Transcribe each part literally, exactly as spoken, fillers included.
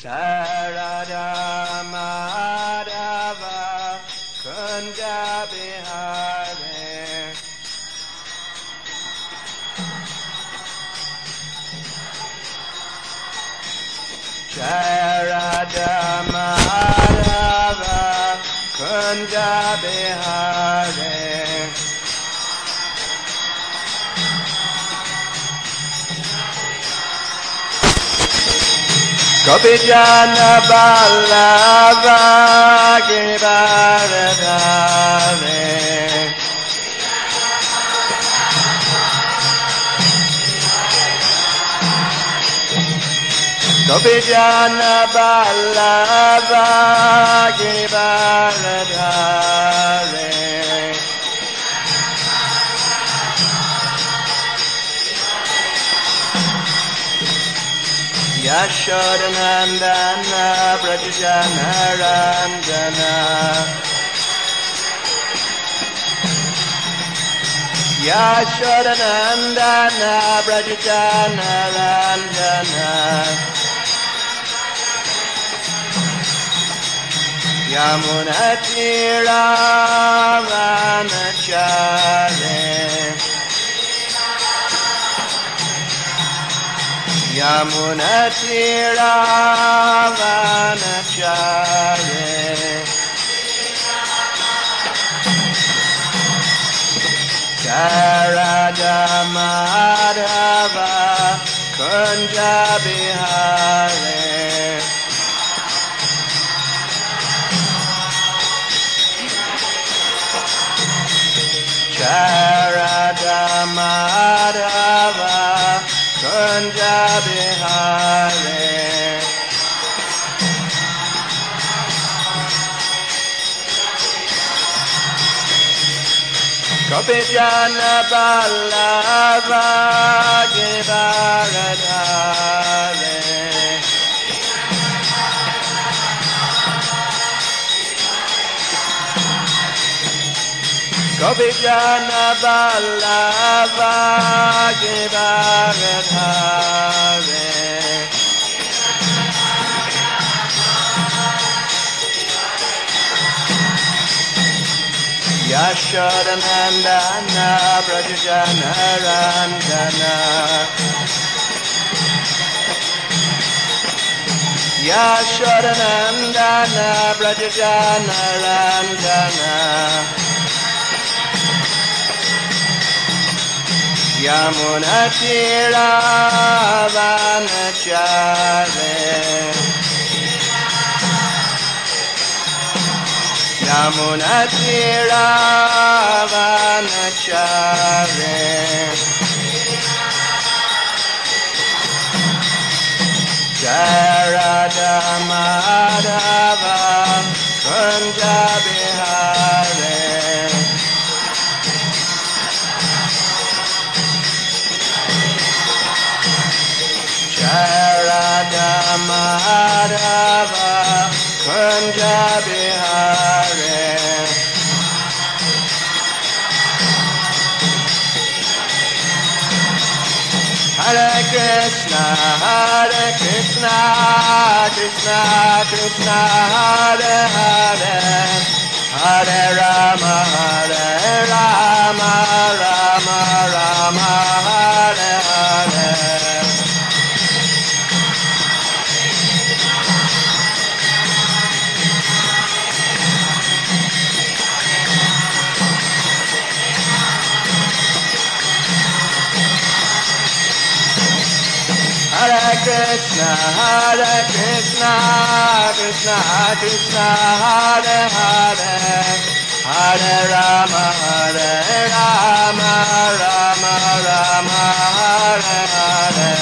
Radha Madhava Kunja Bihari Radha Madhava Kunja Bihari Gopijana Ballava Giridhare Gopijana Ballava Giridhare Yashodanandana Brajajana Randana Yashodanandana Brajajana Randana Yamunatira Vanachare Yamunatira Vanachare Radha Madhava Kunja Bihari Radha Madhava Kunja Bihari Gopijana Ballava Giridhare Gopijana Ballava Giridhare Yashodanandana Brajajana Randana Yashodanandana Brajajana Randana Yamunatira Vanachare Yamunatira Vanachare Radha Madhava Kunja Bihari Radha Madhava Kunja Bihari Hare Krishna, Hare Krishna, Krishna Krishna, Hare Hare, Hare Rama, Hare Rama, Rama Rama, Hare Hare. Hare Krishna, Hare Krishna, Krishna Krishna, Hare Hare, Hare Rama, Hare Rama, Rama Rama, Hare Hare.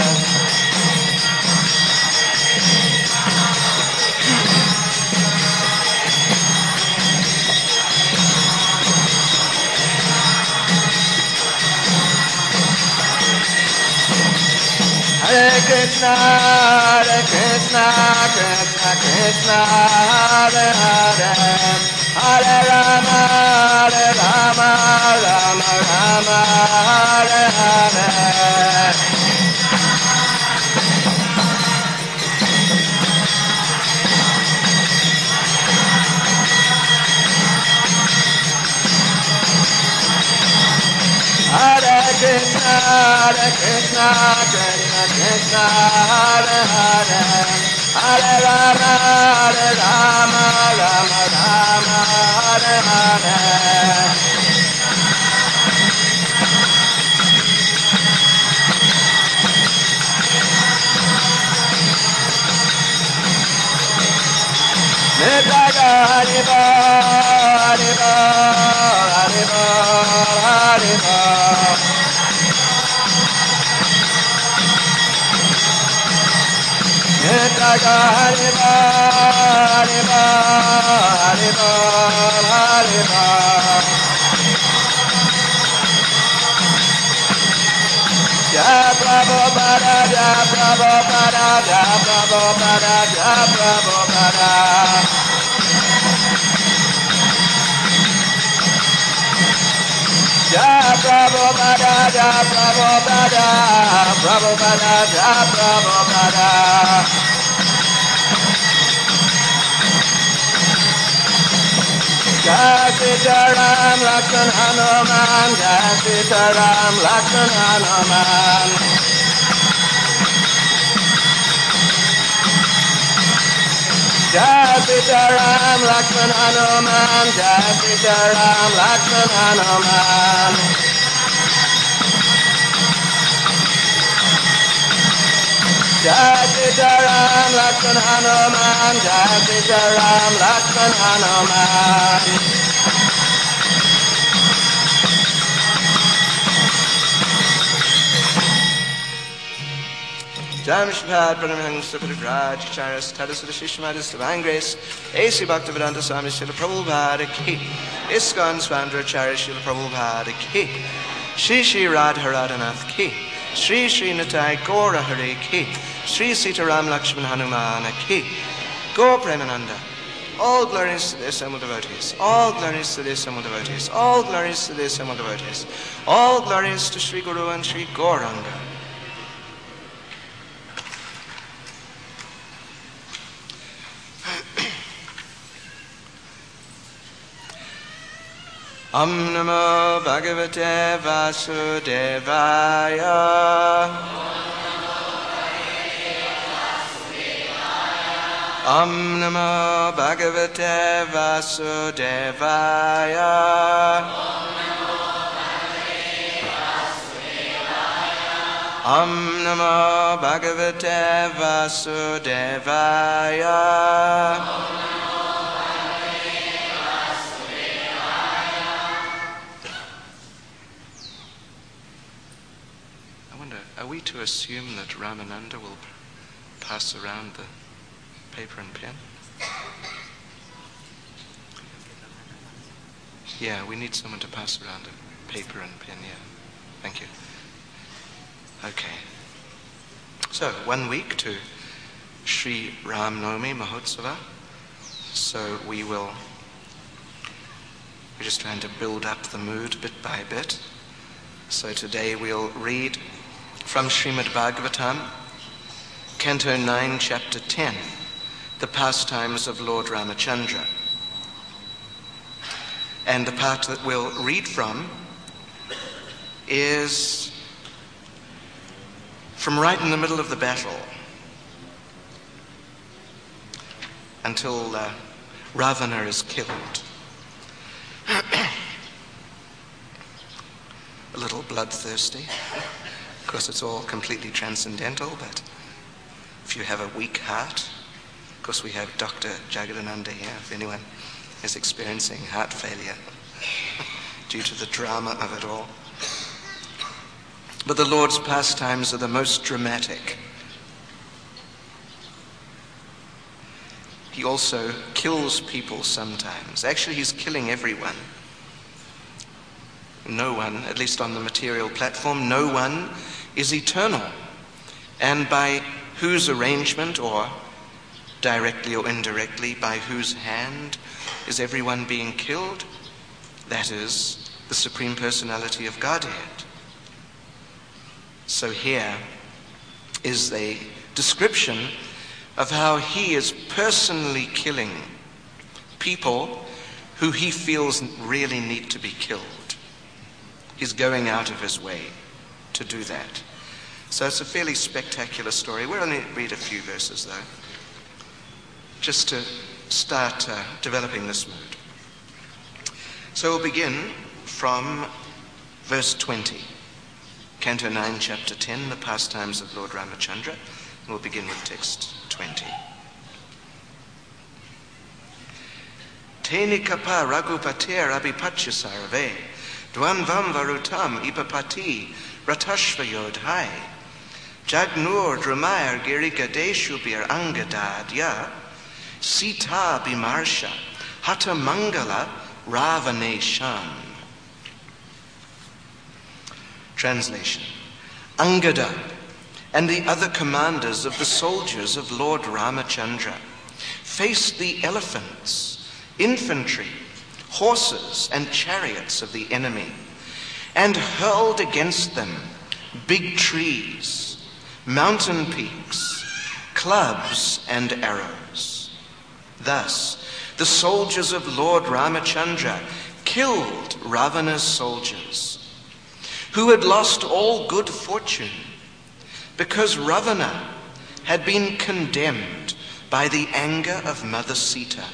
Hare Krishna, Hare Krishna, Krishna Krishna, Hare Hare, Hare Rama, Hare Rama, Rama Rama, Hare Hare. Hare Krishna, Krishna Krishna, Hare Hare, Hare Rama, Hare Rama, Rama Rama, Hare Hare. Nityaga Haribo, Haribo, Haribo, Haribo. Nityaga Haribo, Haribo, Haribo, Haribo. Jai Prabhupada, Jai Prabhupada, Jai Prabhupada, Jai Prabhupada. Jai Prabhupada, Jai Prabhupada, Prabhupada, Jai Prabhupada. Jai Sitaram, Lakshman Hanuman, Jai Sitaram, Lakshman Hanuman. Jai Sitaram, Lakshman Hanuman, Jai Sitaram, Lakshman Hanuman. Jai Sitaram, Lakshman Hanuman, Jai Sitaram, Lakshman Hanuman. Jai Mishpad, Pranamang, Supati Raj, Charas, Tadasada Shishmadis, Divine Grace, A C Bhaktivedanta Swami, Srila Prabhupada Ki, ISKCON Swamdharacharya, Srila Prabhupada Ki, Shri Shri Radharanath Ki, Shri Shri Nitai Gaura Hare Ki, Shri Sitaram Lakshman Hanumana Ki, Gaur Premananda. All glories to the assembled devotees, all glories to the assembled devotees, all glories to the assembled devotees, all glories to Shri Guru and Shri Gauranga. Om Namo Bhagavate Vasudevaya. Om Namo Bhagavate Vasudevaya. Om Namo Bhagavate Vasudevaya. Are we to assume that Ramananda will pass around the paper and pen? Yeah, we need someone to pass around a paper and pen, yeah. Thank you. Okay. So, one week to Sri Ram Navami Mahotsava. So we will, we're just trying to build up the mood bit by bit. So today we'll read from Srimad Bhagavatam, Canto nine, Chapter ten, the pastimes of Lord Ramachandra. And the part that we'll read from is from right in the middle of the battle until uh, Ravana is killed. A little bloodthirsty. Of course, it's all completely transcendental, but if you have a weak heart, of course we have Doctor Jagadananda here, if anyone is experiencing heart failure due to the drama of it all. But the Lord's pastimes are the most dramatic. He also kills people sometimes. Actually, he's killing everyone. No one, at least on the material platform, no one is eternal. And by whose arrangement, or directly or indirectly, by whose hand is everyone being killed? That is the Supreme Personality of Godhead. So here is a description of how he is personally killing people who he feels really need to be killed. He's going out of his way. to do that. So it's a fairly spectacular story. We'll only read a few verses, though, just to start uh, developing this mood. So we'll begin from verse twenty. Canto nine, chapter ten, the pastimes of Lord Ramachandra. We'll begin with text twenty. Teni kapa raghupatir abhipachyasarave, dvanvam varutam ipapati ratashvayodhai, jagnur dramayar girigadeshubir angadadya, sita bimarsha hata mangala ravanesham. Translation. Angada and the other commanders of the soldiers of Lord Ramachandra faced the elephants, infantry, horses, and chariots of the enemy, and hurled against them big trees, mountain peaks, clubs, and arrows. Thus, the soldiers of Lord Ramachandra killed Ravana's soldiers, who had lost all good fortune, because Ravana had been condemned by the anger of Mother Sita.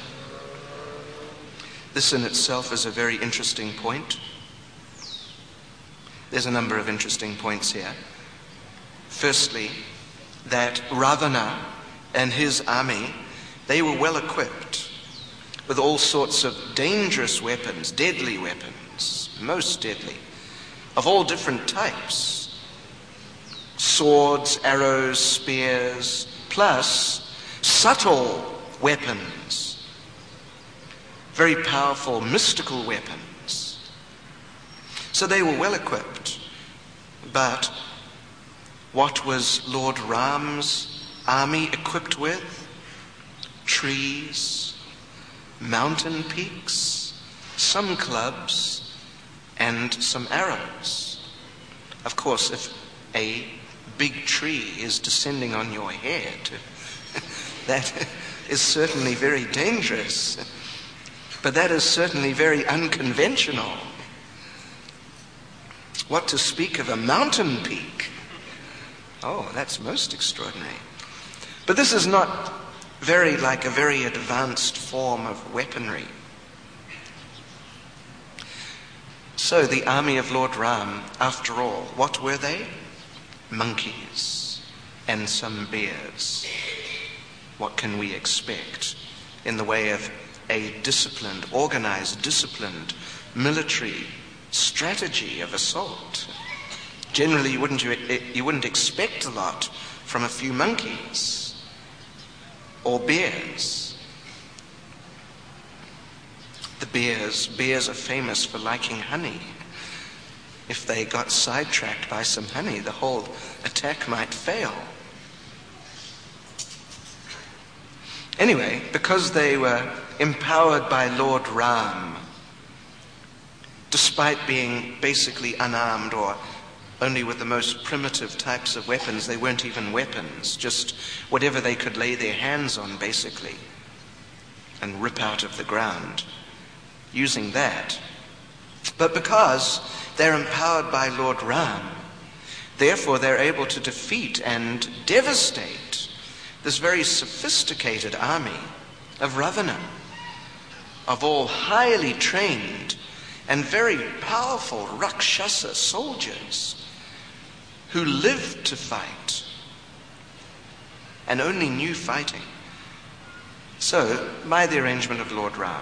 This in itself is a very interesting point. There's a number of interesting points here. Firstly, that Ravana and his army, they were well equipped with all sorts of dangerous weapons, deadly weapons, most deadly, of all different types. Swords, arrows, spears, plus subtle weapons, very powerful mystical weapons. So they were well equipped. But what was Lord Ram's army equipped with? Trees, mountain peaks, some clubs, and some arrows. Of course, if a big tree is descending on your head, that is certainly very dangerous. But that is certainly very unconventional. What to speak of a mountain peak? Oh, that's most extraordinary. But this is not very like a very advanced form of weaponry. So the army of Lord Ram, after all, what were they? Monkeys and some bears. What can we expect in the way of a disciplined, organized, disciplined military strategy of assault? Generally, you wouldn't, you, you wouldn't expect a lot from a few monkeys or bears. The bears, bears are famous for liking honey. If they got sidetracked by some honey, the whole attack might fail. Anyway, because they were empowered by Lord Ram, despite being basically unarmed or only with the most primitive types of weapons, they weren't even weapons, just whatever they could lay their hands on, basically, and rip out of the ground, using that. But because they're empowered by Lord Ram, therefore they're able to defeat and devastate this very sophisticated army of Ravana, of all highly trained and very powerful Rakshasa soldiers who lived to fight and only knew fighting. So, by the arrangement of Lord Ram,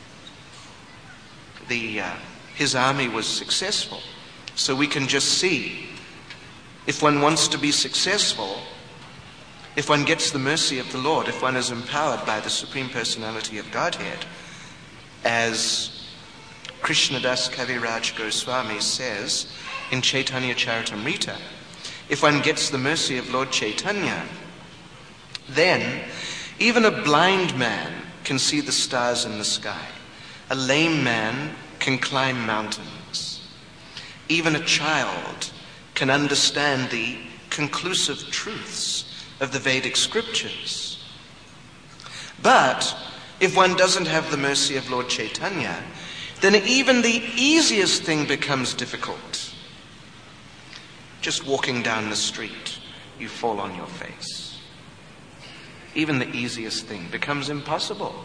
the, uh, his army was successful. So we can just see, if one wants to be successful, if one gets the mercy of the Lord, if one is empowered by the Supreme Personality of Godhead, as Krishnadas Kaviraj Goswami says in Chaitanya Charitamrita, if one gets the mercy of Lord Chaitanya, then even a blind man can see the stars in the sky. A lame man can climb mountains. Even a child can understand the conclusive truths of the Vedic scriptures. But if one doesn't have the mercy of Lord Chaitanya, then even the easiest thing becomes difficult. just walking down the street, you fall on your face. Even the easiest thing becomes impossible.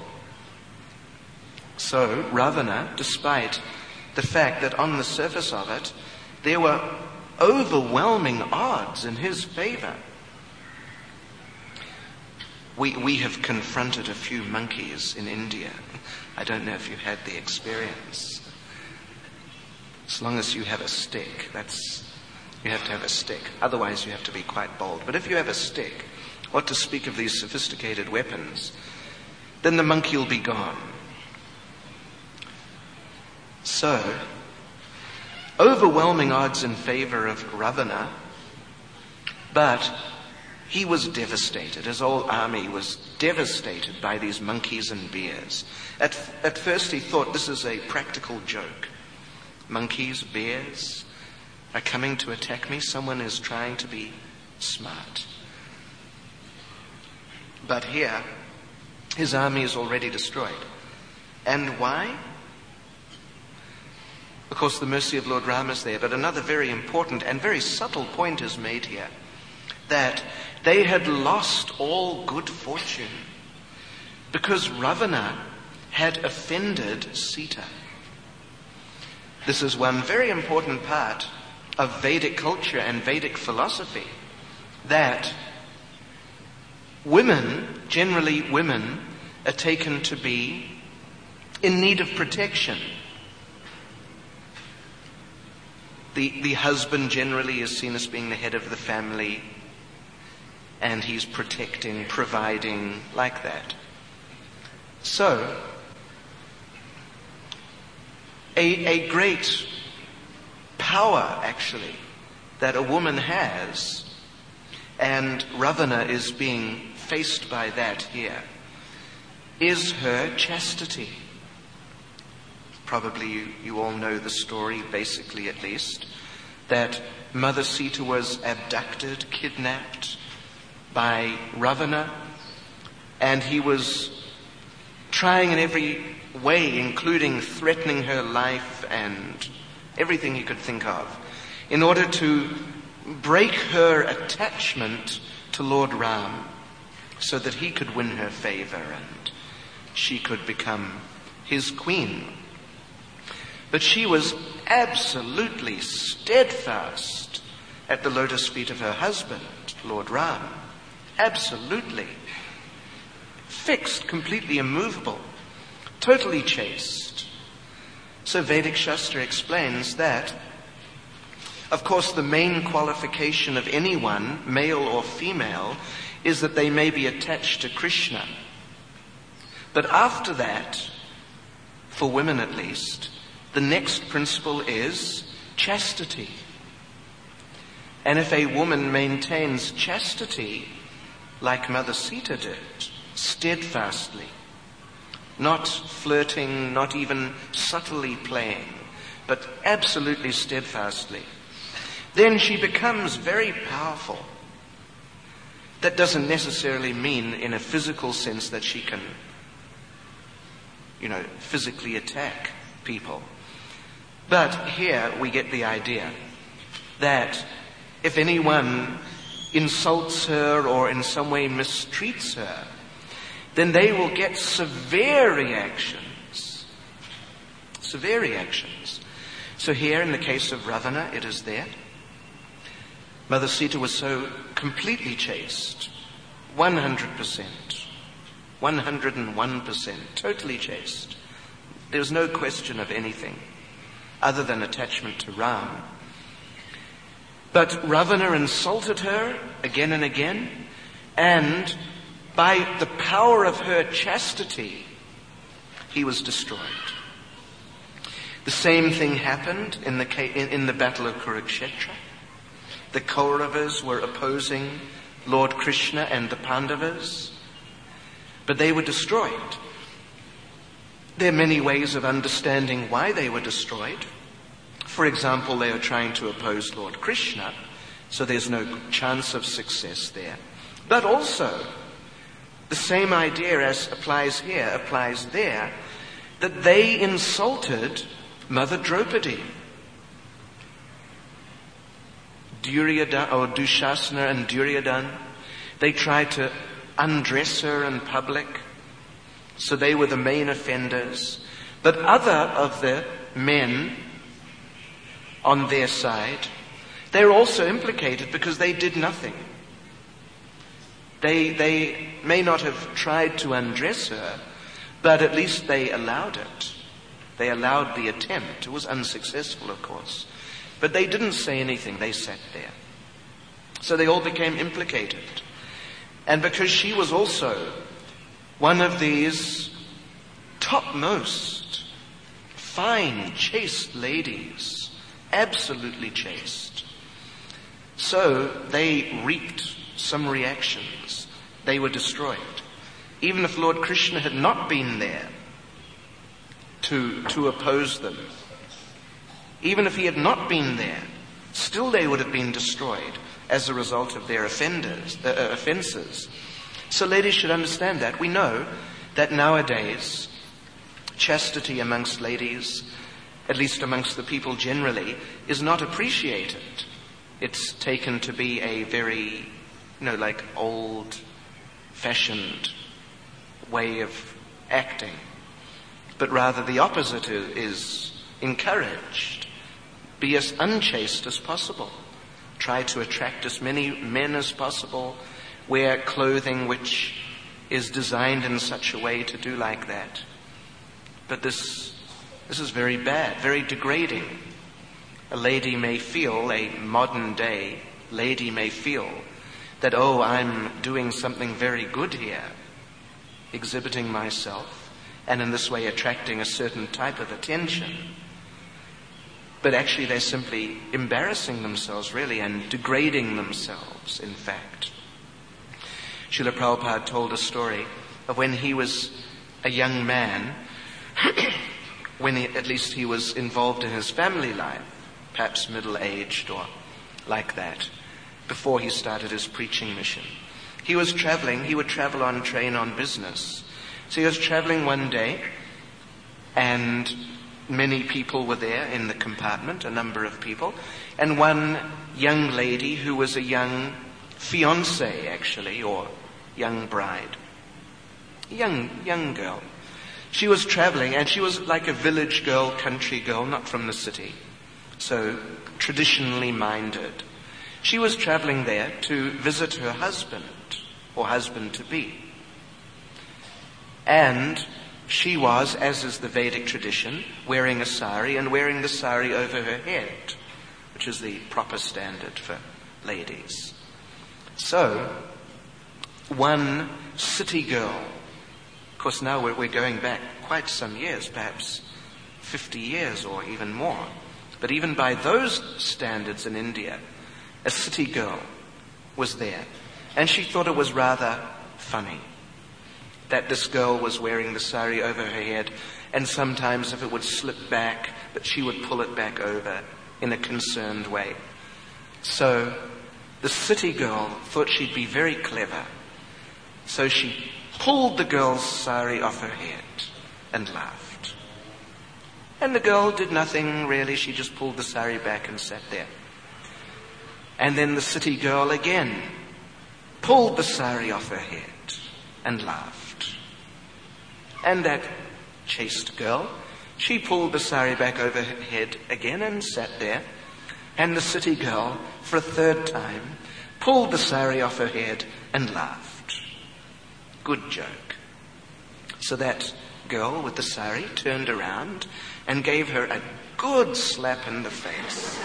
So Ravana, despite the fact that on the surface of it, there were overwhelming odds in his favor. We, we have confronted a few monkeys in India. I don't know if you've had the experience. As long as you have a stick, that's, you have to have a stick. Otherwise you have to be quite bold. But if you have a stick, what to speak of these sophisticated weapons, then the monkey will be gone. So, overwhelming odds in favor of Ravana, but he was devastated. His whole army was devastated by these monkeys and bears. At, at first he thought this is a practical joke. Monkeys, bears are coming to attack me. Someone is trying to be smart. But here, his army is already destroyed. And why? Of course, the mercy of Lord Rama is there, but another very important and very subtle point is made here, that they had lost all good fortune because Ravana had offended Sita. This is one very important part of Vedic culture and Vedic philosophy, that women, generally women, are taken to be in need of protection. The, the husband generally is seen as being the head of the family, and he's protecting, providing, like that. So, a, a great power, actually, that a woman has, and Ravana is being faced by that here, is her chastity. Probably you, you all know the story, basically at least, that Mother Sita was abducted, kidnapped by Ravana, and he was trying in every way, including threatening her life and everything he could think of, in order to break her attachment to Lord Ram so that he could win her favor and she could become his queen. But she was absolutely steadfast at the lotus feet of her husband, Lord Ram. Absolutely. Fixed, completely immovable, totally chaste. So Vedic Shastra explains that, of course, the main qualification of anyone, male or female, is that they may be attached to Krishna. But after that, for women at least, the next principle is chastity. And if a woman maintains chastity, like Mother Sita did, steadfastly, not flirting, not even subtly playing, but absolutely steadfastly, then she becomes very powerful. That doesn't necessarily mean in a physical sense that she can, you know, physically attack people. But here we get the idea that if anyone insults her or in some way mistreats her, then they will get severe reactions. Severe reactions. So here in the case of Ravana, it is there. Mother Sita was so completely chaste, one hundred percent, one hundred one percent, totally chaste. There was no question of anything other than attachment to Ram. But Ravana insulted her again and again, and by the power of her chastity, he was destroyed. The same thing happened in the, in, in the battle of Kurukshetra. The Kauravas were opposing Lord Krishna and the Pandavas, but they were destroyed. There are many ways of understanding why they were destroyed. For example, they are trying to oppose Lord Krishna, so there's no chance of success there. But also, the same idea as applies here, applies there, that they insulted Mother Draupadi. Duryodhana, or Dushasana and Duryodhana, they tried to undress her in public. So they were the main offenders. But other of the men on their side, they're also implicated because they did nothing. They, they may not have tried to undress her, but at least they allowed it. They allowed the attempt. It was unsuccessful, of course. But they didn't say anything. They sat there. So they all became implicated. And because she was also one of these topmost, fine, chaste ladies, absolutely chaste, so they reaped some reactions. They were destroyed. Even if Lord Krishna had not been there to, to oppose them, even if he had not been there, still they would have been destroyed as a result of their offenders, uh, offenses. So ladies should understand that. We know that nowadays chastity amongst ladies, at least amongst the people generally, is not appreciated. It's taken to be a very, you know, like old-fashioned way of acting. But rather the opposite is encouraged. Be as unchaste as possible. Try to attract as many men as possible. Wear clothing which is designed in such a way to do like that. But this, this is very bad, very degrading. A lady may feel, a modern day lady may feel that, oh, I'm doing something very good here, exhibiting myself, and in this way attracting a certain type of attention. But actually they're simply embarrassing themselves, really, and degrading themselves, in fact. Srila Prabhupada told a story of when he was a young man, when he, at least he was involved in his family life, perhaps middle-aged or like that, before he started his preaching mission. He was traveling, he would travel on train on business. So he was traveling one day, and many people were there in the compartment, a number of people, and one young lady who was a young fiancée, actually, or young bride, young, young girl. She was traveling, and she was like a village girl, country girl, not from the city, so traditionally minded. She was traveling there to visit her husband, or husband-to-be. And she was, as is the Vedic tradition, wearing a sari and wearing the sari over her head, which is the proper standard for ladies. So, one city girl, of course now we're, we're going back quite some years, perhaps fifty years or even more, but even by those standards in India, a city girl was there, and she thought it was rather funny that this girl was wearing the sari over her head, and sometimes if it would slip back, that she would pull it back over in a concerned way. So the city girl thought she'd be very clever. So she pulled the girl's sari off her head and laughed. And the girl did nothing really, she just pulled the sari back and sat there. And then the city girl again pulled the sari off her head and laughed. And that chaste girl, she pulled the sari back over her head again and sat there. And the city girl, for a third time, pulled the sari off her head and laughed. Good joke. So that girl with the sari turned around and gave her a good slap in the face.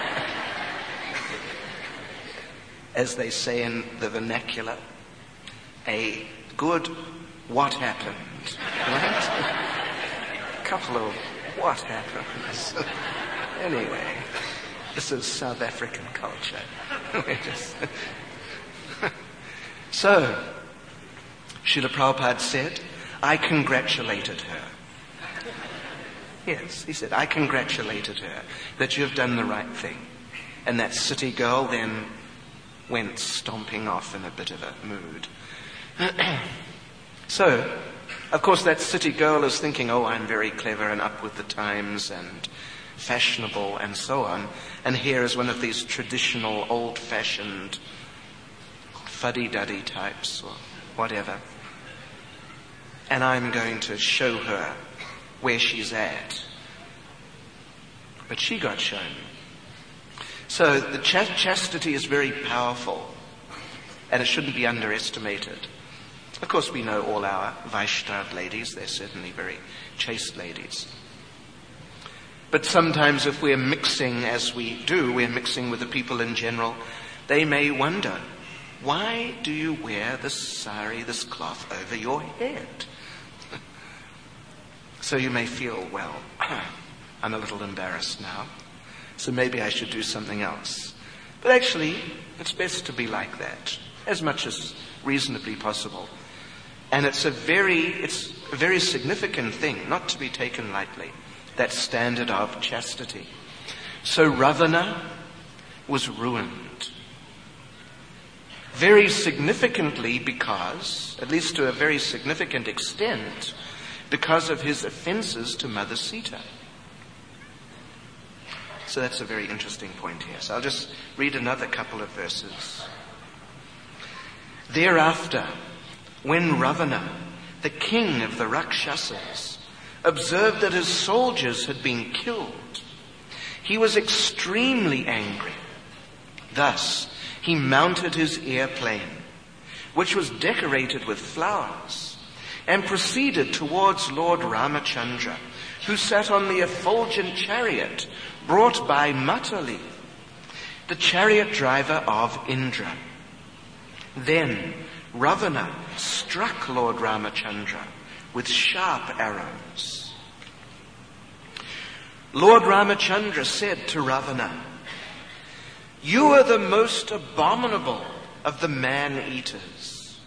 As they say in the vernacular, a good what happened, right? A couple of what happens. Anyway, this is South African culture. We're just so, Srila Prabhupada said, I congratulated her. Yes, he said, I congratulated her that you've done the right thing. And that city girl then went stomping off in a bit of a mood. So, of course, that city girl is thinking, oh, I'm very clever and up with the times, and fashionable and so on. And here is one of these traditional, old-fashioned fuddy-duddy types or whatever. And I'm going to show her where she's at. But she got shown. So the ch- chastity is very powerful, and it shouldn't be underestimated. Of course, we know all our Vaishnava ladies. They're certainly very chaste ladies. But sometimes if we're mixing, as we do, we're mixing with the people in general, they may wonder, why do you wear this sari, this cloth, over your head? So you may feel, well, I'm a little embarrassed now, so maybe I should do something else. But actually, it's best to be like that, as much as reasonably possible. And it's a very, it's a very significant thing, not to be taken lightly, that standard of chastity. So Ravana was ruined. Very significantly because, at least to a very significant extent, because of his offenses to Mother Sita. So that's a very interesting point here. So I'll just read another couple of verses. Thereafter, when Ravana, the king of the Rakshasas, observed that his soldiers had been killed, he was extremely angry. Thus, he mounted his airplane, which was decorated with flowers, and proceeded towards Lord Ramachandra, who sat on the effulgent chariot brought by Matali, the chariot driver of Indra. Then Ravana struck Lord Ramachandra with sharp arrows. Lord Ramachandra said to Ravana, "You are the most abominable of the man-eaters."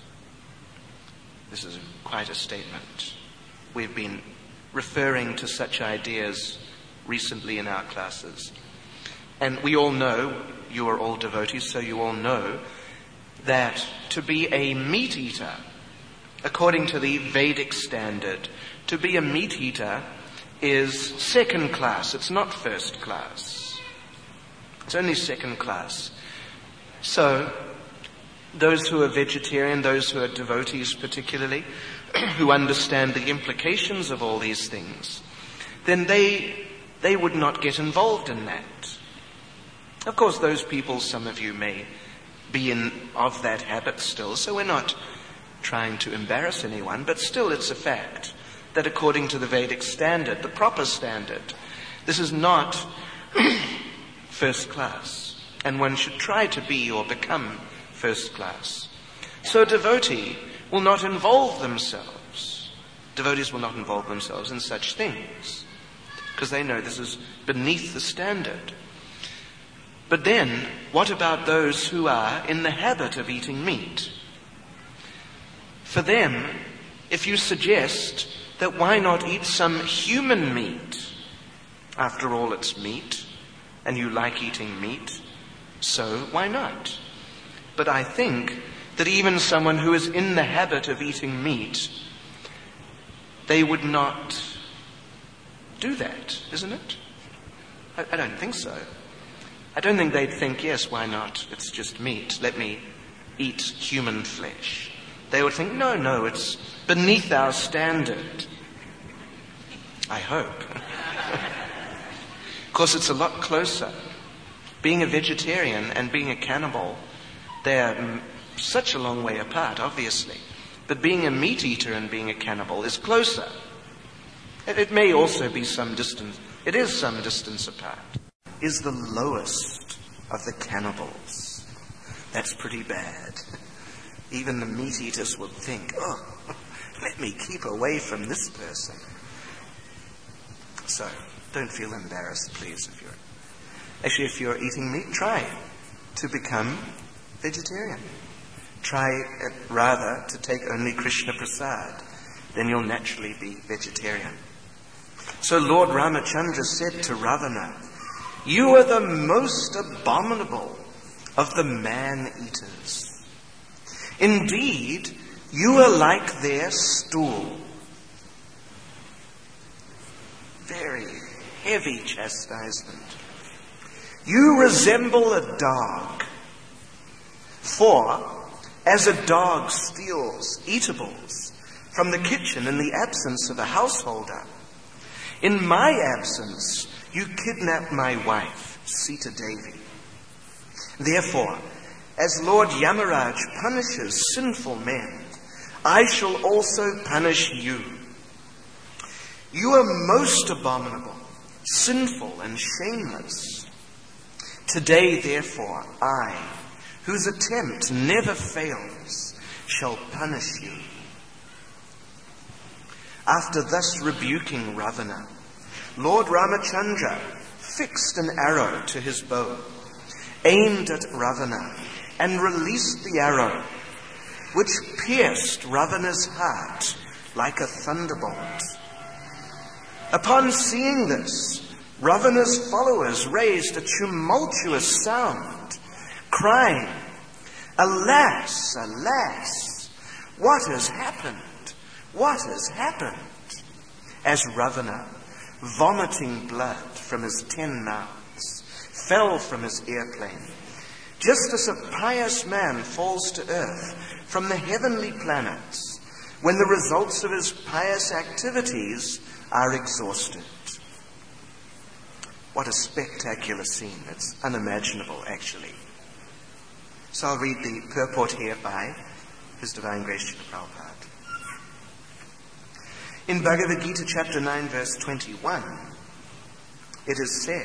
This is quite a statement. We've been referring to such ideas recently in our classes. And we all know, you are all devotees, so you all know, that to be a meat eater, according to the Vedic standard, to be a meat eater is second class. It's not first class. It's only second class. So, those who are vegetarian, those who are devotees particularly, who understand the implications of all these things, then they they would not get involved in that. Of course, those people, some of you may be in of that habit still, so we're not trying to embarrass anyone, but still it's a fact that according to the Vedic standard, the proper standard, this is not first class, and one should try to be or become first class. So a devotee will not involve themselves. Devotees will not involve themselves in such things, because they know this is beneath the standard. But then, what about those who are in the habit of eating meat? For them, if you suggest that why not eat some human meat? After all, it's meat, and you like eating meat, so why not? But I think that even someone who is in the habit of eating meat, they would not do that, isn't it? I, I don't think so. I don't think they'd think, yes, why not? It's just meat. Let me eat human flesh. They would think, no, no, it's beneath our standard. I hope. Of course, it's a lot closer. Being a vegetarian and being a cannibal, they're such a long way apart, obviously. But being a meat eater and being a cannibal is closer. It may also be some distance. It is some distance apart. Is the lowest of the cannibals. That's pretty bad. Even the meat eaters would think, oh, let me keep away from this person. So, don't feel embarrassed, please, if you're... Actually, if you're eating meat, try to become vegetarian. Try, uh, rather, to take only Krishna Prasad. Then you'll naturally be vegetarian. So Lord Ramachandra said to Ravana, "You are the most abominable of the man-eaters. Indeed, you are like their stool. Very heavy chastisement. You resemble a dog, for as a dog steals eatables from the kitchen in the absence of a householder, in my absence you kidnap my wife, Sita Devi. Therefore, as Lord Yamaraj punishes sinful men, I shall also punish you. You are most abominable, sinful, and shameless. Today, therefore, I, whose attempt never fails, shall punish you. After thus rebuking Ravana, Lord Ramachandra fixed an arrow to his bow, aimed at Ravana, and released the arrow, which pierced Ravana's heart like a thunderbolt. Upon seeing this, Ravana's followers raised a tumultuous sound, crying, "Alas, alas, what has happened? What has happened?" As Ravana, vomiting blood from his ten mouths, fell from his airplane, just as a pious man falls to earth from the heavenly planets when the results of his pious activities are exhausted. What a spectacular scene. It's unimaginable, actually. So I'll read the purport here by His Divine Grace Srila Prabhupada. In Bhagavad Gita chapter nine, verse twenty-one, it is said,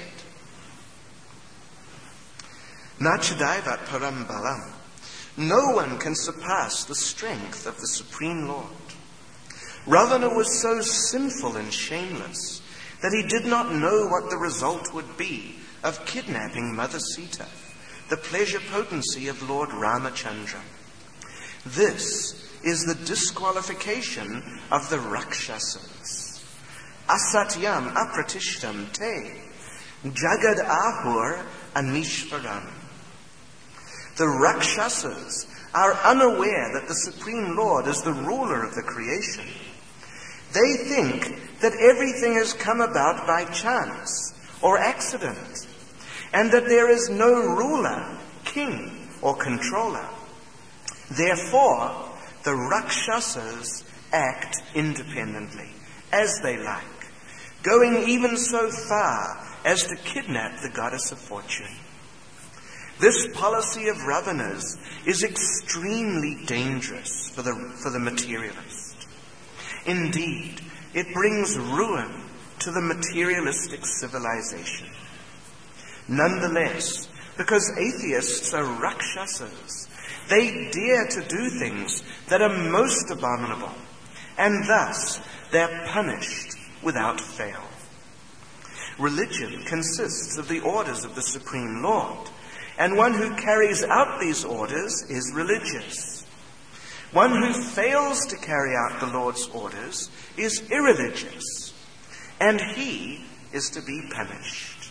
Nachadaivat param balam. No one can surpass the strength of the Supreme Lord. Ravana was so sinful and shameless that he did not know what the result would be of kidnapping Mother Sita, the pleasure potency of Lord Ramachandra. This is the disqualification of the Rakshasas. Asatyam apratishtam te, jagad ahur anishvaram. The Rakshasas are unaware that the Supreme Lord is the ruler of the creation. They think that everything has come about by chance or accident, and that there is no ruler, king, or controller. Therefore, the Rakshasas act independently, as they like, going even so far as to kidnap the goddess of fortune. This policy of Ravana's is extremely dangerous for the, for the materialist. Indeed, it brings ruin to the materialistic civilization. Nonetheless, because atheists are Rakshasas, they dare to do things that are most abominable, and thus they're punished without fail. Religion consists of the orders of the Supreme Lord, and one who carries out these orders is religious. One who fails to carry out the Lord's orders is irreligious, and he is to be punished.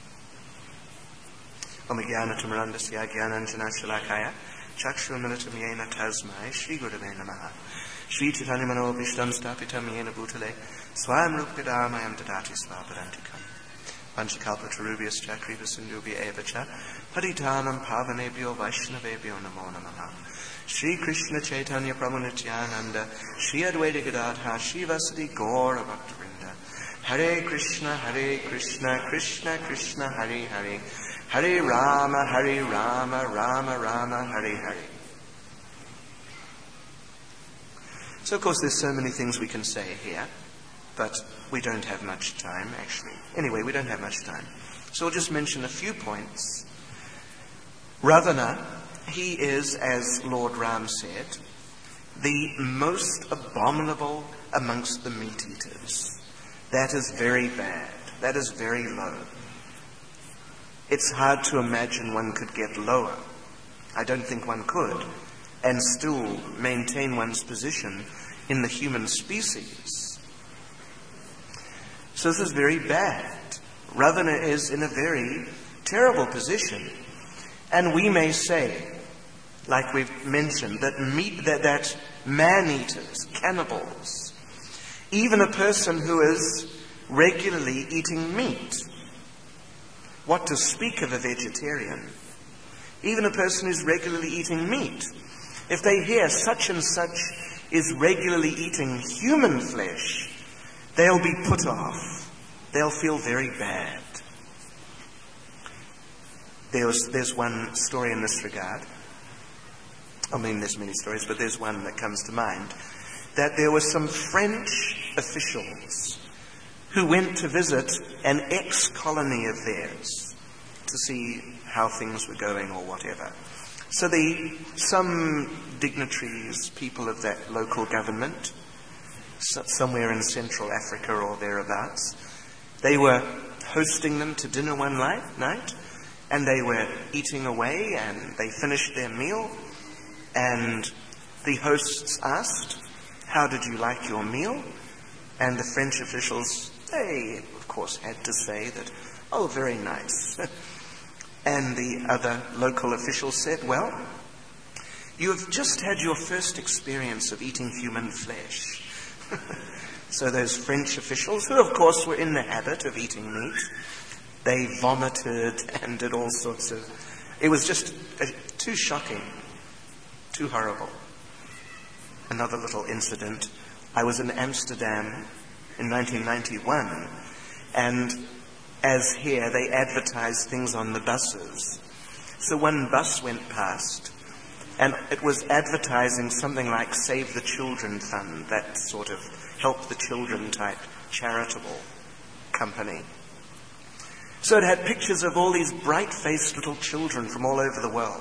Om Jnana-timirandasya Jnananjana-shalakaya Chakshurmilitam Yena Tasmai Shri Gurave Namaha Shri Chaitanya Manobishtam Stapitam Yena Bhutale Swayam Rupkadamayam Dadati Svapadantikam Panchakalpa Tarubias Chakriva Sindhubi Evacha Paditanam Pavanebhyo Vaishnavebhyo Namo Namaha Shri Krishna Chaitanya Prabhu Nityananda Shri Advaita Gadadha Shri Vasadi Gaura Bhaktarinda Hare Krishna Hare Krishna Krishna Krishna Hare Hare Hare Rama Hare Rama Rama Rama Hare Hare. So of course there's so many things we can say here, but we don't have much time actually. Anyway, we don't have much time. So we'll just mention a few points. Ravana, he is, as Lord Ram said, the most abominable amongst the meat-eaters. That is very bad. That is very low. It's hard to imagine one could get lower. I don't think one could, and still maintain one's position in the human species. So this is very bad. Ravana is in a very terrible position. And we may say, like we've mentioned, that meat, that, that man-eaters, cannibals, even a person who is regularly eating meat. What to speak of a vegetarian? Even a person who's regularly eating meat. If they hear such and such is regularly eating human flesh, they'll be put off. They'll feel very bad. There's, there's one story in this regard. I mean, there's many stories, but there's one that comes to mind. That there were some French officials who went to visit an ex-colony of theirs to see how things were going or whatever. So the, some dignitaries, people of that local government, so, somewhere in Central Africa or thereabouts, they were hosting them to dinner one night, and they were eating away, and they finished their meal, and the hosts asked, "How did you like your meal?" And the French officials, they, of course, had to say that, "Oh, very nice." And the other local officials said, "Well, you have just had your first experience of eating human flesh." So those French officials, who of course were in the habit of eating meat, they vomited and did all sorts of... It was just uh, too shocking, too horrible. Another little incident. I was in Amsterdam in nineteen ninety-one, and as here, they advertised things on the buses. So one bus went past, and it was advertising something like Save the Children Fund, that sort of help the children type charitable company. So it had pictures of all these bright-faced little children from all over the world.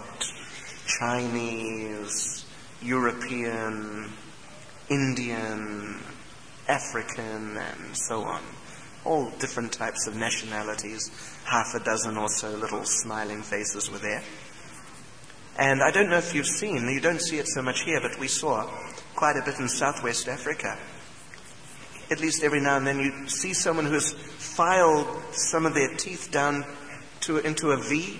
Chinese, European, Indian, African, and so on. All different types of nationalities. Half a dozen or so little smiling faces were there. And I don't know if you've seen, you don't see it so much here, but we saw quite a bit in Southwest Africa. At least every now and then you see someone who has filed some of their teeth down to into a V.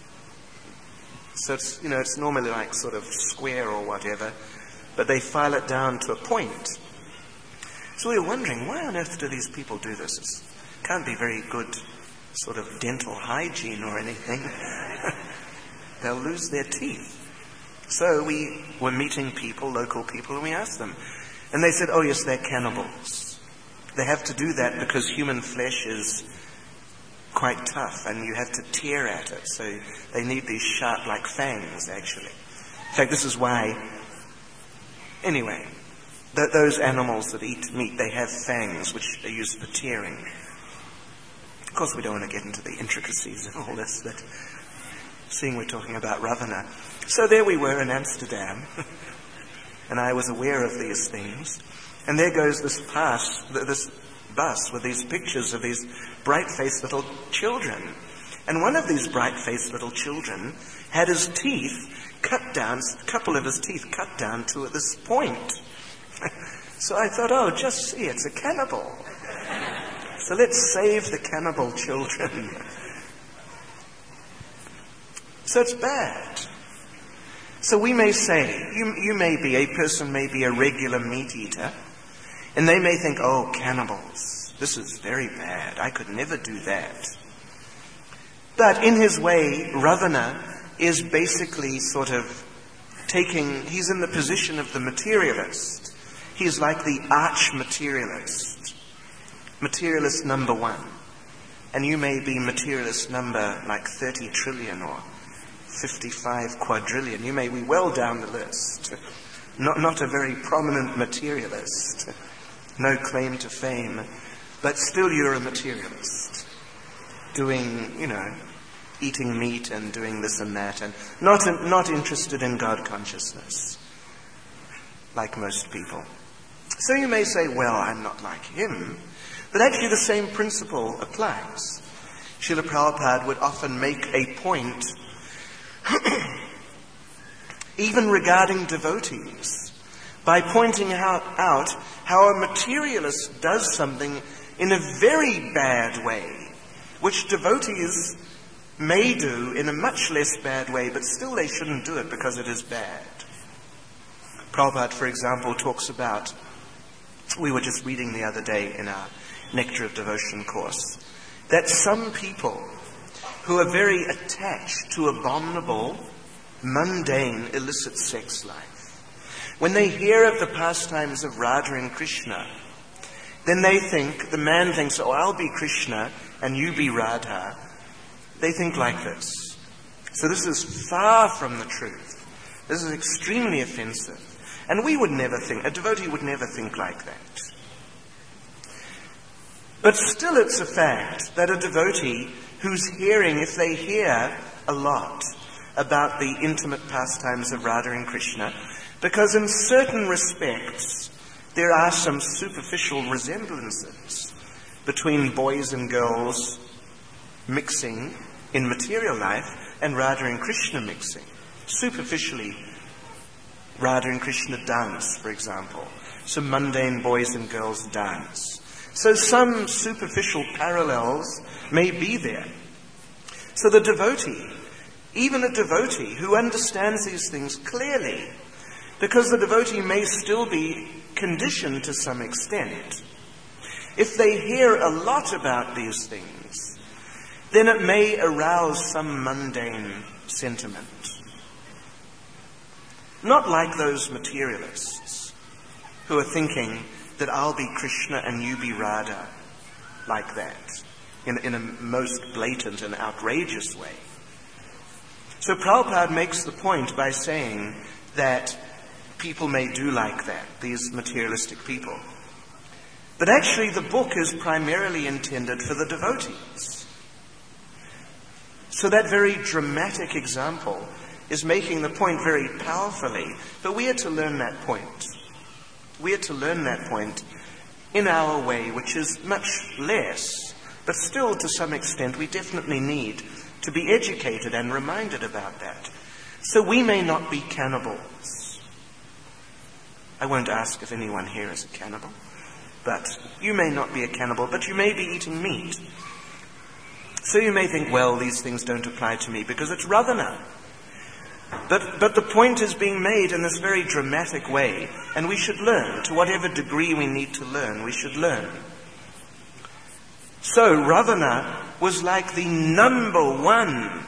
So it's, you know, it's normally like sort of square or whatever, but they file it down to a point. So we were wondering, why on earth do these people do this? It can't be very good sort of dental hygiene or anything. They'll lose their teeth. So we were meeting people, local people, and we asked them. And they said, oh yes, they're cannibals. They have to do that because human flesh is quite tough and you have to tear at it. So they need these sharp, like fangs, actually. In fact, this is why, anyway, th- those animals that eat meat, they have fangs which are used for tearing. Of course, we don't want to get into the intricacies of all this, but seeing we're talking about Ravana. So there we were in Amsterdam, and I was aware of these things. And there goes this pass, this bus with these pictures of these bright-faced little children. And one of these bright-faced little children had his teeth cut down, a couple of his teeth cut down to this point. So I thought, oh, just see, it's a cannibal. So let's save the cannibal children. So it's bad. So we may say, you, you may be, a person may be a regular meat eater, and they may think, oh, cannibals, this is very bad. I could never do that. But in his way, Ravana is basically sort of taking, he's in the position of the materialist. He's like the arch-materialist. Materialist number one. And you may be materialist number like thirty trillion or fifty-five quadrillion. You may be well down the list. Not, not a very prominent materialist. No claim to fame. But still you're a materialist. Doing, you know, eating meat and doing this and that. And not, not interested in God consciousness. Like most people. So you may say, well, I'm not like him. But actually the same principle applies. Srila Prabhupada would often make a point even regarding devotees, by pointing out, out how a materialist does something in a very bad way, which devotees may do in a much less bad way, but still they shouldn't do it because it is bad. Prabhupada, for example, talks about We were just reading the other day in our Nectar of Devotion course that some people who are very attached to abominable, mundane, illicit sex life, when they hear of the pastimes of Radha and Krishna, then they think, the man thinks, oh, I'll be Krishna and you be Radha. They think like this. So this is far from the truth. This is extremely offensive. And we would never think, a devotee would never think like that. But still it's a fact that a devotee who's hearing, if they hear a lot about the intimate pastimes of Radha and Krishna, because in certain respects there are some superficial resemblances between boys and girls mixing in material life and Radha and Krishna mixing. Superficially, Radha and Krishna dance, for example. Some mundane boys and girls dance. So some superficial parallels may be there. So the devotee, even a devotee who understands these things clearly, because the devotee may still be conditioned to some extent, if they hear a lot about these things, then it may arouse some mundane sentiment. Not like those materialists who are thinking that I'll be Krishna and you be Radha, like that, in, in a most blatant and outrageous way. So Prabhupada makes the point by saying that people may do like that, these materialistic people. But actually the book is primarily intended for the devotees. So that very dramatic example is making the point very powerfully, but we are to learn that point. We are to learn that point in our way, which is much less, but still to some extent we definitely need to be educated and reminded about that. So we may not be cannibals. I won't ask if anyone here is a cannibal, but you may not be a cannibal, but you may be eating meat. So you may think, well, these things don't apply to me because it's Ravana. But, but the point is being made in this very dramatic way, and we should learn. To whatever degree we need to learn, we should learn. So Ravana was like the number one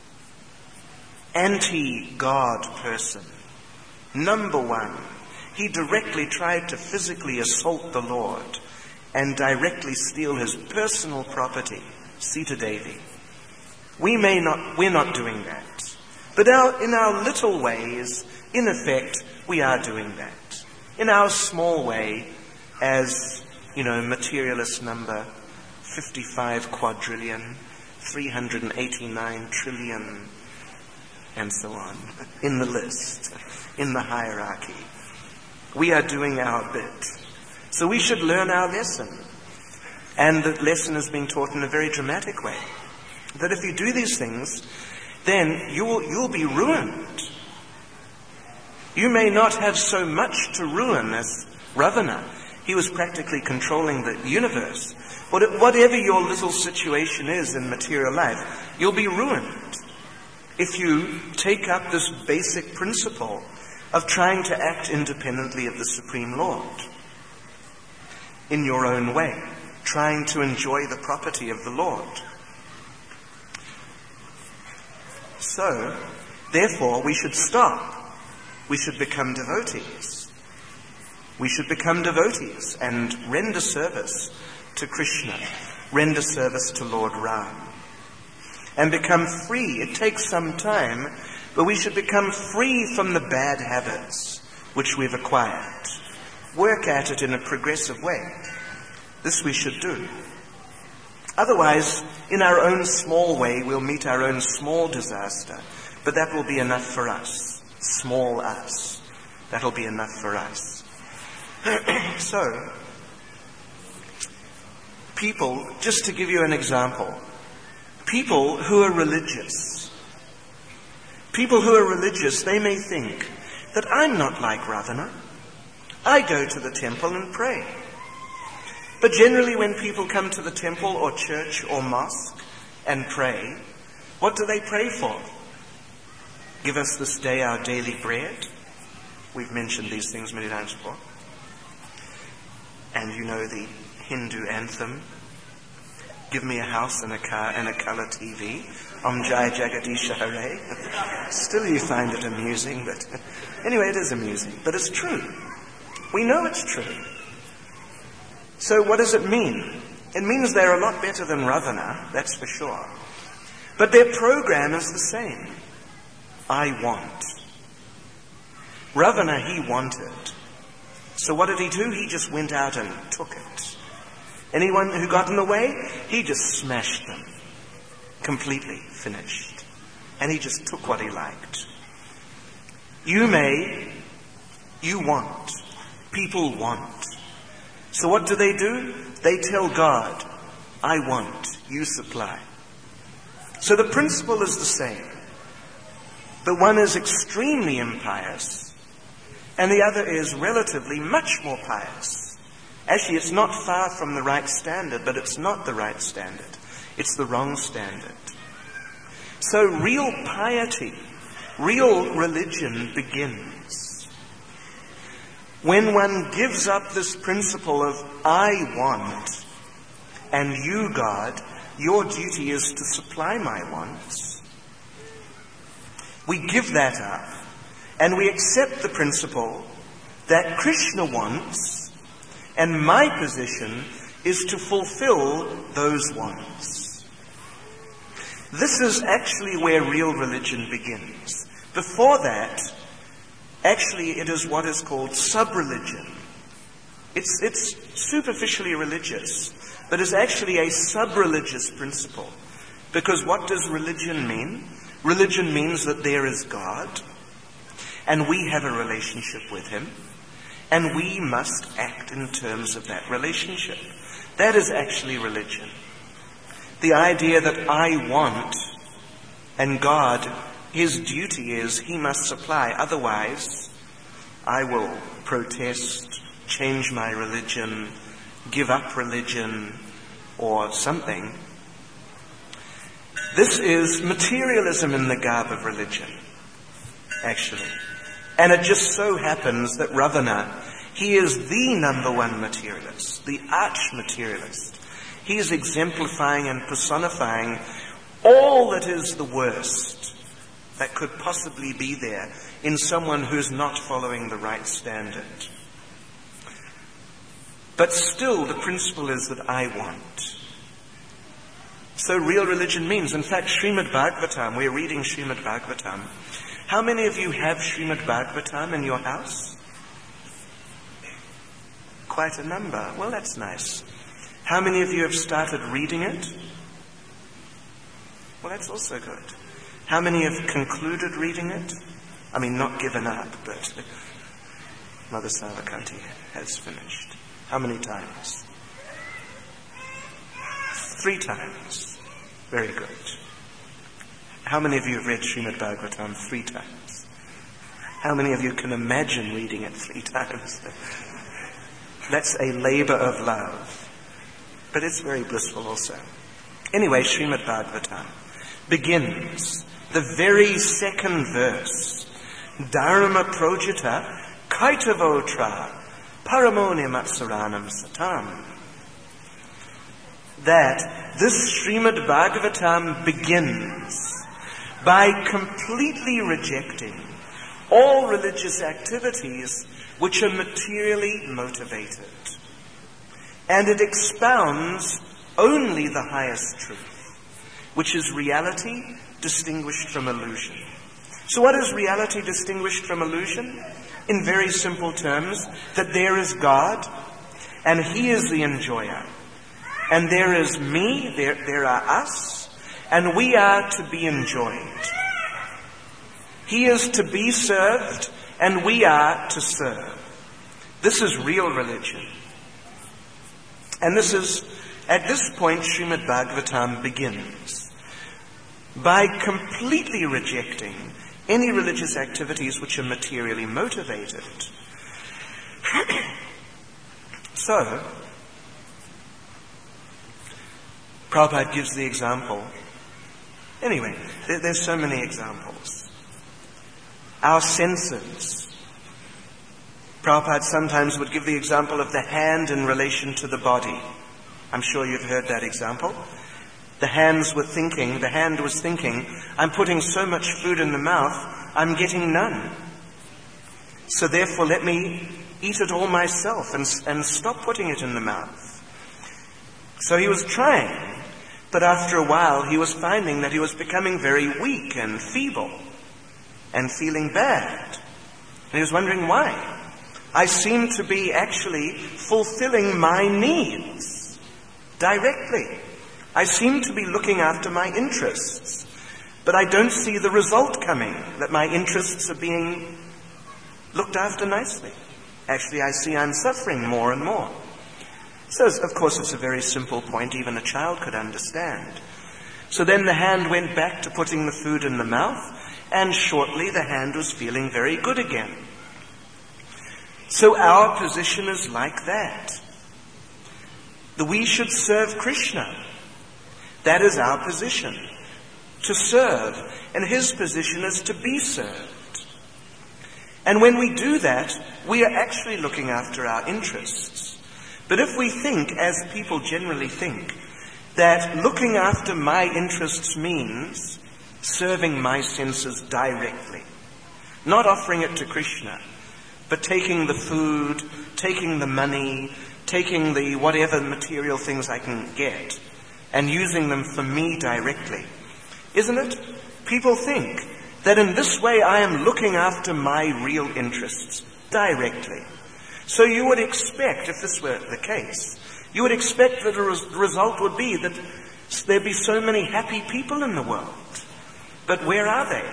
anti-God person. Number one. He directly tried to physically assault the Lord and directly steal his personal property, Sita Devi. We may not, we're not doing that. But our, in our little ways, in effect, we are doing that. In our small way, as, you know, materialist number fifty-five quadrillion, three hundred eighty-nine trillion, and so on, in the list, in the hierarchy. We are doing our bit. So we should learn our lesson. And the lesson is being taught in a very dramatic way. That if you do these things, then you'll, you'll be ruined. You may not have so much to ruin as Ravana. He was practically controlling the universe. But whatever your little situation is in material life, you'll be ruined if you take up this basic principle of trying to act independently of the Supreme Lord in your own way, trying to enjoy the property of the Lord. So, therefore, we should stop. We should become devotees. We should become devotees and render service to Krishna, render service to Lord Ram, and become free. It takes some time, but we should become free from the bad habits which we've acquired. Work at it in a progressive way. This we should do. Otherwise, in our own small way, we'll meet our own small disaster, but that will be enough for us. Small us. That'll be enough for us. So, people, just to give you an example, people who are religious, people who are religious, they may think that I'm not like Ravana. I go to the temple and pray. But generally when people come to the temple or church or mosque and pray, what do they pray for? Give us this day our daily bread. We've mentioned these things many times before. And you know the Hindu anthem, give me a house and a car and a colour T V. Om Jai Jagadisha Hare. Still you find it amusing, but anyway, it is amusing. But it's true. We know it's true. So what does it mean? It means they're a lot better than Ravana, that's for sure. But their program is the same. I want. Ravana, he wanted. So what did he do? He just went out and took it. Anyone who got in the way, he just smashed them. Completely finished. And he just took what he liked. You may, you want. People want. So what do they do? They tell God, I want, you supply. So the principle is the same. But one is extremely impious, and the other is relatively much more pious. Actually, it's not far from the right standard, but it's not the right standard. It's the wrong standard. So real piety, real religion begins when one gives up this principle of I want, and you, God, your duty is to supply my wants. We give that up, and we accept the principle that Krishna wants, and my position is to fulfill those wants. This is actually where real religion begins. Before that, actually it is what is called sub-religion. It's, it's superficially religious, but is actually a sub-religious principle. Because what does religion mean? Religion means that there is God, and we have a relationship with him, and we must act in terms of that relationship. That is actually religion. The idea that I want, and God, his duty is he must supply, otherwise I will protest, change my religion, give up religion, or something. This is materialism in the garb of religion, actually. And it just so happens that Ravana, he is the number one materialist, the arch-materialist. He is exemplifying and personifying all that is the worst that could possibly be there in someone who's not following the right standard. But still, the principle is that I want. So real religion means, in fact, Srimad Bhagavatam, we're reading Srimad Bhagavatam. How many of you have Srimad Bhagavatam in your house? Quite a number. Well, that's nice. How many of you have started reading it? Well, that's also good. How many have concluded reading it? I mean, not given up, but Mother Savakanti has finished. How many times? Three times. Very good. How many of you have read Srimad Bhagavatam three times? How many of you can imagine reading it three times? That's a labor of love. But it's very blissful also. Anyway, Srimad Bhagavatam begins the very second verse. Dharma projita kaitavotra paramoni matsaranam satam. That this Srimad Bhagavatam begins by completely rejecting all religious activities which are materially motivated. And it expounds only the highest truth, which is reality distinguished from illusion. So what is reality distinguished from illusion? In very simple terms, that there is God, and he is the enjoyer. And there is me, there, there are us, and we are to be enjoyed. He is to be served, and we are to serve. This is real religion. And this is, at this point, Srimad Bhagavatam begins by completely rejecting any religious activities which are materially motivated. So, Prabhupada gives the example. Anyway, there, there's so many examples. Our senses. Prabhupada sometimes would give the example of the hand in relation to the body. I'm sure you've heard that example. The hands were thinking, the hand was thinking, I'm putting so much food in the mouth, I'm getting none. So therefore let me eat it all myself and, and stop putting it in the mouth. So he was trying, but after a while he was finding that he was becoming very weak and feeble and feeling bad. And he was wondering why. I seem to be actually fulfilling my needs directly. I seem to be looking after my interests, but I don't see the result coming, that my interests are being looked after nicely. Actually, I see I'm suffering more and more. So, of course, it's a very simple point even a child could understand. So then the hand went back to putting the food in the mouth, and shortly the hand was feeling very good again. So our position is like that. That we should serve Krishna. That is our position, to serve. And his position is to be served. And when we do that, we are actually looking after our interests. But if we think, as people generally think, that looking after my interests means serving my senses directly, not offering it to Krishna, but taking the food, taking the money, taking the whatever material things I can get, and using them for me directly. Isn't it? People think that in this way I am looking after my real interests directly. So you would expect, if this were the case, you would expect that the res- result would be that there'd be so many happy people in the world. But where are they?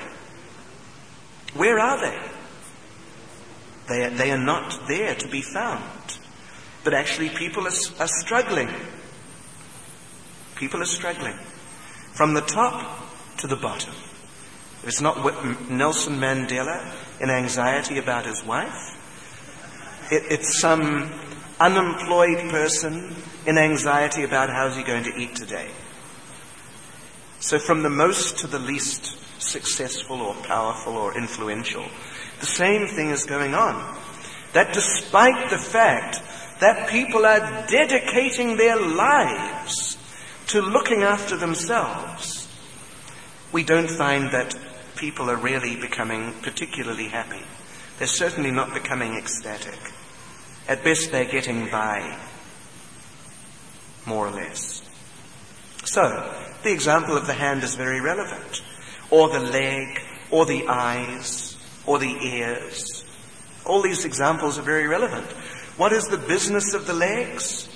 Where are they? They are, they are not there to be found. But actually people are, are struggling. People are struggling. From the top to the bottom. It's not Nelson Mandela in anxiety about his wife. It, it's some unemployed person in anxiety about how's he going to eat today. So from the most to the least successful or powerful or influential, the same thing is going on. That despite the fact that people are dedicating their lives to looking after themselves, we don't find that people are really becoming particularly happy. They're certainly not becoming ecstatic. At best, they're getting by, more or less. So, the example of the hand is very relevant. Or the leg, or the eyes, or the ears. All these examples are very relevant. What is the business of the legs?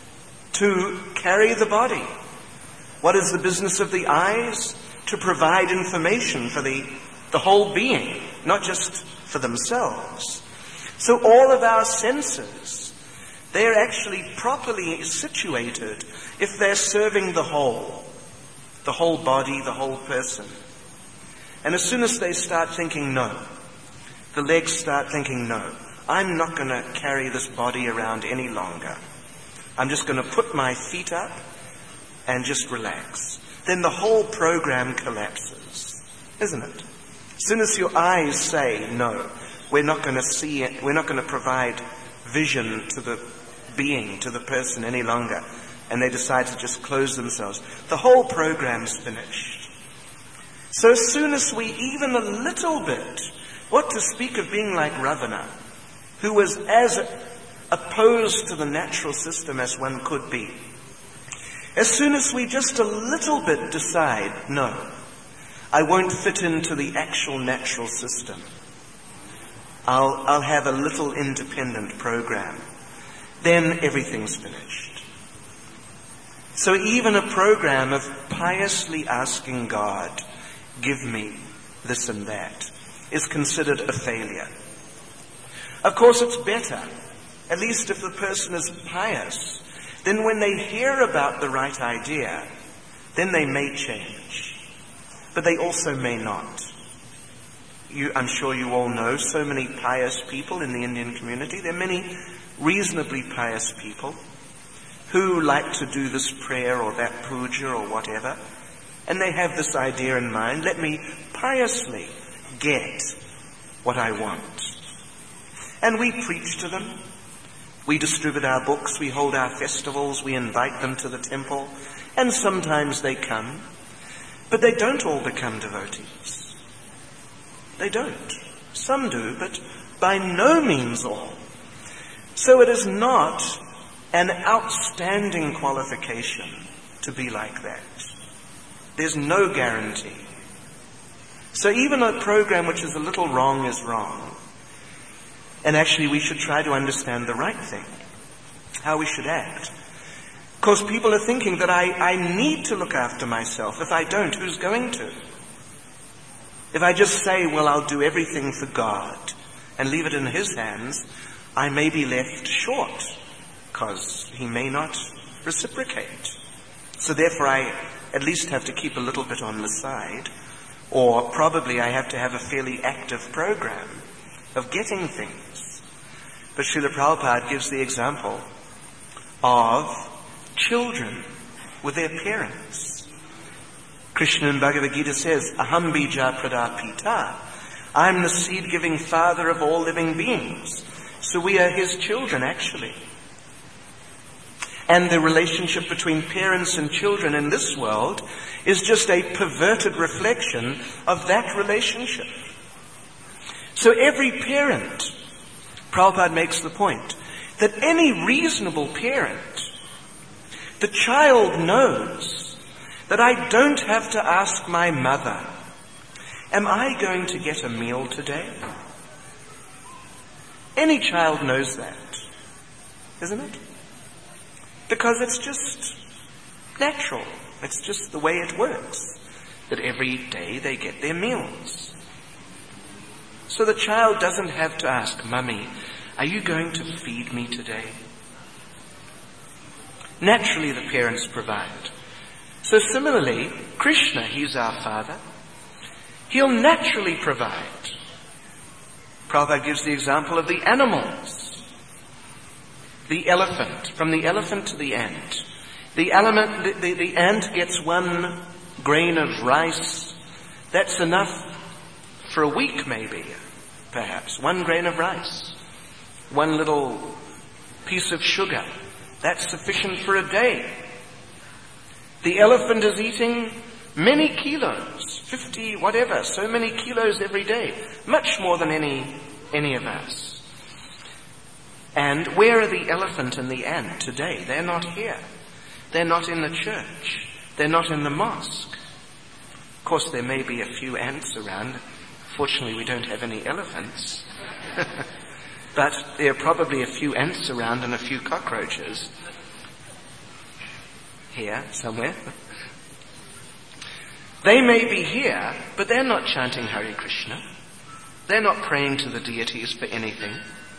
To carry the body. What is the business of the eyes? To provide information for the, the whole being, not just for themselves. So all of our senses, they're actually properly situated if they're serving the whole, the whole body, the whole person. And as soon as they start thinking no, the legs start thinking no, I'm not going to carry this body around any longer. I'm just going to put my feet up and just relax. Then the whole program collapses, isn't it? As soon as your eyes say no, we're not going to see it, we're not going to provide vision to the being, to the person any longer, and they decide to just close themselves, the whole program's finished. So as soon as we even a little bit, what to speak of being like Ravana, who was as opposed to the natural system as one could be, as soon as we just a little bit decide, no, I won't fit into the actual natural system, I'll, I'll have a little independent program, then everything's finished. So even a program of piously asking God, give me this and that, is considered a failure. Of course, it's better, at least if the person is pious, then when they hear about the right idea, then they may change. But they also may not. You, I'm sure you all know so many pious people in the Indian community. There are many reasonably pious people who like to do this prayer or that puja or whatever. And they have this idea in mind, let me piously get what I want. And we preach to them. We distribute our books, we hold our festivals, we invite them to the temple, and sometimes they come. But they don't all become devotees. They don't. Some do, but by no means all. So it is not an outstanding qualification to be like that. There's no guarantee. So even a program which is a little wrong is wrong. And actually we should try to understand the right thing, how we should act. Because people are thinking that I, I need to look after myself. If I don't, who's going to? If I just say, well, I'll do everything for God and leave it in His hands, I may be left short because He may not reciprocate. So therefore I at least have to keep a little bit on the side, or probably I have to have a fairly active program of getting things. But Srila Prabhupada gives the example of children with their parents. Krishna in Bhagavad Gita says, Aham bija pradapita. I'm the seed-giving father of all living beings. So we are His children, actually. And the relationship between parents and children in this world is just a perverted reflection of that relationship. So every parent, Prabhupada makes the point, that any reasonable parent, the child knows that I don't have to ask my mother, am I going to get a meal today? Any child knows that, isn't it? Because it's just natural. It's just the way it works, that every day they get their meals. So the child doesn't have to ask, Mummy, are you going to feed me today? Naturally, the parents provide. So similarly, Krishna, He's our Father. He'll naturally provide. Prabhupada gives the example of the animals. The elephant, from the elephant to the ant. The, element, the, the, the ant gets one grain of rice. That's enough for a week, maybe, perhaps. One grain of rice. One little piece of sugar. That's sufficient for a day. The elephant is eating many kilos, fifty, whatever, so many kilos every day. Much more than any, any of us. And where are the elephant and the ant today? They're not here. They're not in the church. They're not in the mosque. Of course, there may be a few ants around. Fortunately, we don't have any elephants. But there are probably a few ants around and a few cockroaches. Here, somewhere. They may be here, but they're not chanting Hare Krishna. They're not praying to the deities for anything.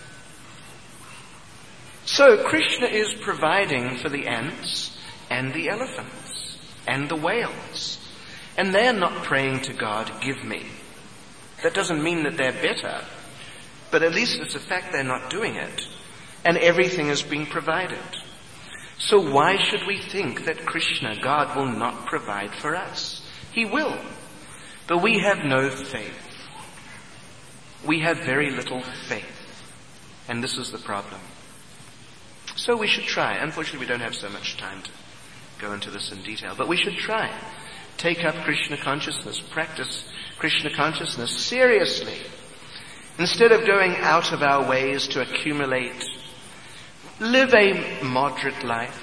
So Krishna is providing for the ants and the elephants and the whales. And they're not praying to God, give me. That doesn't mean that they're better, but at least it's a fact they're not doing it. And everything is being provided. So why should we think that Krishna, God, will not provide for us? He will. But we have no faith. We have very little faith. And this is the problem. So we should try. Unfortunately, we don't have so much time to go into this in detail, but we should try. Take up Krishna consciousness, practice Krishna consciousness seriously. Instead of going out of our ways to accumulate, live a moderate life.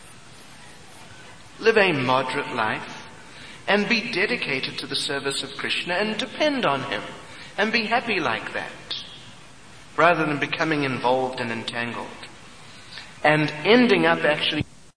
Live a moderate life and be dedicated to the service of Krishna and depend on Him and be happy like that, rather than becoming involved and entangled and ending up actually